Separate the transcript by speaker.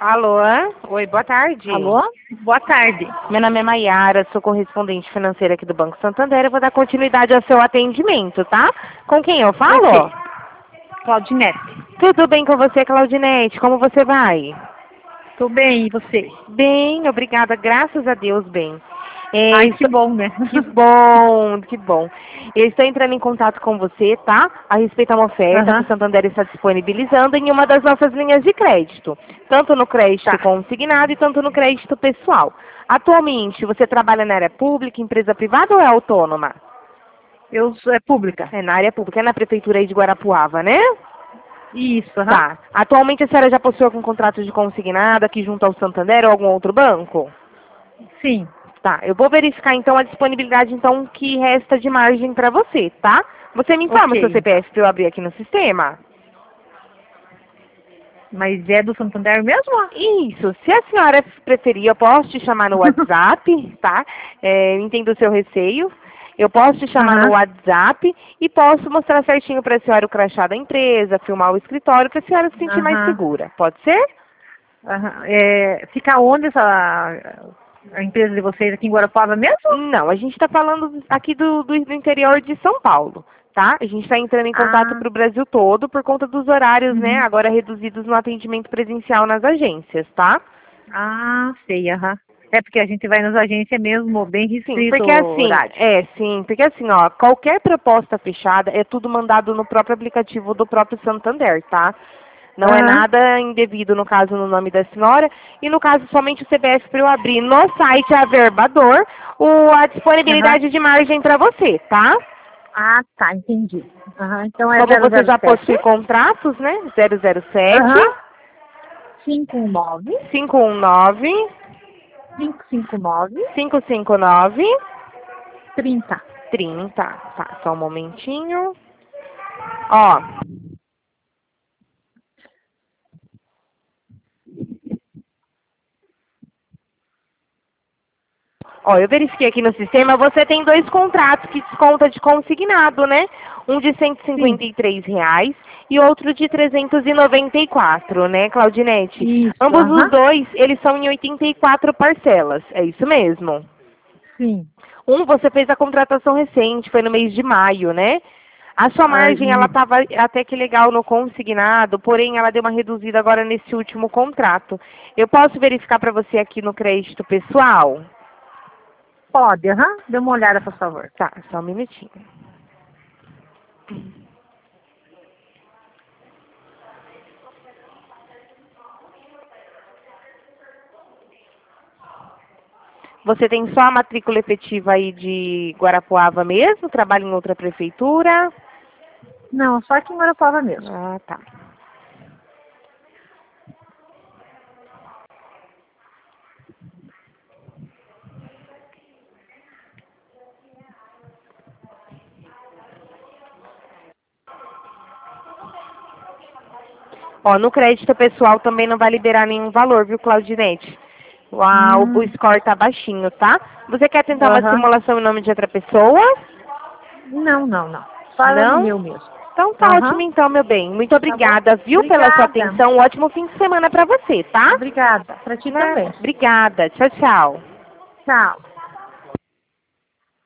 Speaker 1: Alô? Oi, boa tarde.
Speaker 2: Alô? Boa tarde.
Speaker 1: Meu nome é Maiara, sou correspondente financeira aqui do Banco Santander. Eu vou dar continuidade ao seu atendimento, tá? Com quem eu falo?
Speaker 2: Ok. Claudinete.
Speaker 1: Tudo bem com você, Claudinete? Como você vai?
Speaker 2: Tô bem, e você?
Speaker 1: Bem, obrigada. Graças a Deus, bem.
Speaker 2: Ai, que bom, né?
Speaker 1: Que bom, que bom. Eu estou entrando em contato com você, tá? A respeito a uma oferta que o
Speaker 2: Aham.
Speaker 1: Santander está disponibilizando em uma das nossas linhas de crédito. Tanto no crédito
Speaker 2: Tá.
Speaker 1: consignado e tanto no crédito pessoal. Atualmente, você trabalha na área pública, empresa privada ou é autônoma?
Speaker 2: É pública.
Speaker 1: É na área pública, é na prefeitura aí de Guarapuava, né?
Speaker 2: Isso, aham.
Speaker 1: Tá. Atualmente a senhora já possui algum contrato de consignado aqui junto ao Santander ou algum outro banco?
Speaker 2: Sim.
Speaker 1: Tá, eu vou verificar então a disponibilidade então que resta de margem para você, tá? Você me informa o seu
Speaker 2: Ok, então.
Speaker 1: CPF para eu abrir aqui no sistema?
Speaker 2: Mas é do Santander mesmo?
Speaker 1: Isso, se a senhora preferir, eu posso te chamar no WhatsApp, tá? Eu entendo o seu receio. Eu posso te chamar no
Speaker 2: Aham.
Speaker 1: WhatsApp e posso mostrar certinho para a senhora o crachá da empresa, filmar o escritório, para a senhora se sentir mais
Speaker 2: Aham.
Speaker 1: segura. Pode ser?
Speaker 2: Aham. Fica onde a empresa de vocês aqui em Guarapuava mesmo?
Speaker 1: Não, a gente está falando aqui do interior de São Paulo, tá? A gente está entrando em contato
Speaker 2: Ah.
Speaker 1: para o Brasil todo por conta dos horários, né,
Speaker 2: Uhum.
Speaker 1: agora reduzidos no atendimento presencial nas agências, tá?
Speaker 2: Ah, sei, aham. É porque a gente vai nas agências mesmo, bem
Speaker 1: Sim,
Speaker 2: restrito
Speaker 1: porque
Speaker 2: o
Speaker 1: assim,
Speaker 2: horário.
Speaker 1: porque assim, ó, qualquer proposta fechada é tudo mandado no próprio aplicativo do próprio Santander, tá? Não é
Speaker 2: Aham.
Speaker 1: nada indevido, no caso, no nome da senhora. E no caso, somente o CPF para eu abrir no site Averbador a
Speaker 2: Aham.
Speaker 1: disponibilidade de margem para você, tá?
Speaker 2: Ah, tá, entendi. Aham, então é
Speaker 1: Como você já
Speaker 2: 007?
Speaker 1: possui contratos, né? 007
Speaker 2: Aham. 519
Speaker 1: 519
Speaker 2: 559
Speaker 1: 559
Speaker 2: 30.
Speaker 1: 30. Tá, só um momentinho. Ó, eu verifiquei aqui no sistema, você tem dois contratos que desconta de consignado, né? Um de cento e
Speaker 2: Sim,
Speaker 1: cinquenta e três reais e outro de 394, né, Claudinete?
Speaker 2: isso,
Speaker 1: Ambos os
Speaker 2: aham,
Speaker 1: dois, eles são em 84 parcelas, é isso mesmo?
Speaker 2: sim.
Speaker 1: Um, você fez a contratação recente, foi no mês de maio, né? A sua
Speaker 2: Ah,
Speaker 1: margem, ela estava até que legal no consignado, porém ela deu uma reduzida agora nesse último contrato. Eu posso verificar para você aqui no crédito pessoal?
Speaker 2: pode, aham. Dê uma olhada, por favor.
Speaker 1: Tá, só um minutinho. Você tem só a matrícula efetiva aí de Guarapuava mesmo? Trabalha em outra prefeitura?
Speaker 2: Não, só aqui em Guarapuava mesmo.
Speaker 1: Ah, tá. Ó, no crédito pessoal também não vai liberar nenhum valor, viu, Claudinete? O
Speaker 2: Hum,
Speaker 1: score tá baixinho, tá? Você quer tentar uma
Speaker 2: aham.
Speaker 1: simulação em nome de outra pessoa?
Speaker 2: Não, não, não. Fala no
Speaker 1: Não?
Speaker 2: meu mesmo.
Speaker 1: Então tá ótimo
Speaker 2: Aham,
Speaker 1: então, meu bem. Muito
Speaker 2: tá bom?
Speaker 1: obrigada, viu, pela sua
Speaker 2: Obrigada.
Speaker 1: atenção. Um ótimo fim de semana pra você, tá?
Speaker 2: Obrigada. Pra ti
Speaker 1: Nada.
Speaker 2: também.
Speaker 1: Obrigada. Tchau, tchau.
Speaker 2: Tchau.